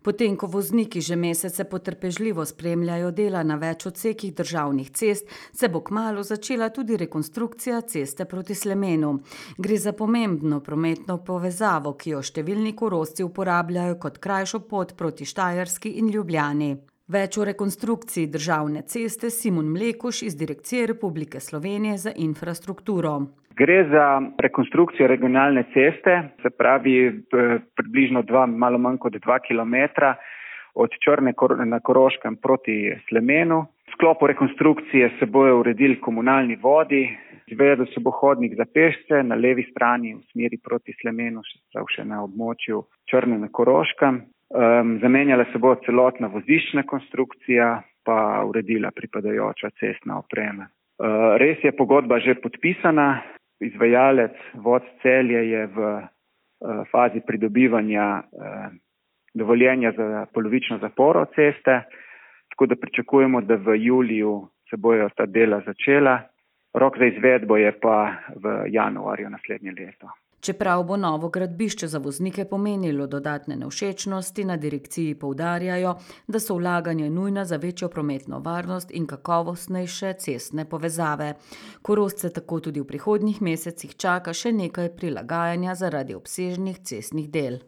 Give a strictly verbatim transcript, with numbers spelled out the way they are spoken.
Potem, ko vozniki že mesece potrpežljivo spremljajo dela na več odsekih državnih cest, se bo kmalu začela tudi rekonstrukcija ceste proti Slemenu. Gre za pomembno prometno povezavo, ki jo številni Korošci uporabljajo kot krajšo pot proti Štajerski in Ljubljani. Več o rekonstrukciji državne ceste Simon Mlekuž iz Direkcije Republike Slovenije za infrastrukturo. Gre za rekonstrukcijo regionalne ceste, se pravi približno dva, malo manj kot dva kilometra od Črne na Koroškem proti Slemenu. V sklopu rekonstrukcije se bojo uredili komunalni vodi, izvedel se bo hodnik za pešce na levi strani v smeri proti Slemenu, še na območju Črne na Koroškem. Um, zamenjala se bo celotna voziščna konstrukcija, pa uredila pripadajoča cestna oprema. Uh, res je pogodba že podpisana, izvajalec Voc Celje je v uh, fazi pridobivanja uh, dovoljenja za polovično zaporo ceste, tako da pričakujemo, da v juliju se bojo ta dela začela. Rok za izvedbo je pa v januarju naslednje leto. Čeprav bo novo gradbišče za voznike pomenilo dodatne nevšečnosti, na direkciji poudarjajo, da so vlaganja nujna za večjo prometno varnost in kakovostnejše cestne povezave. Korošce tako tudi v prihodnjih mesecih čaka še nekaj prilagajanja zaradi obsežnih cestnih del.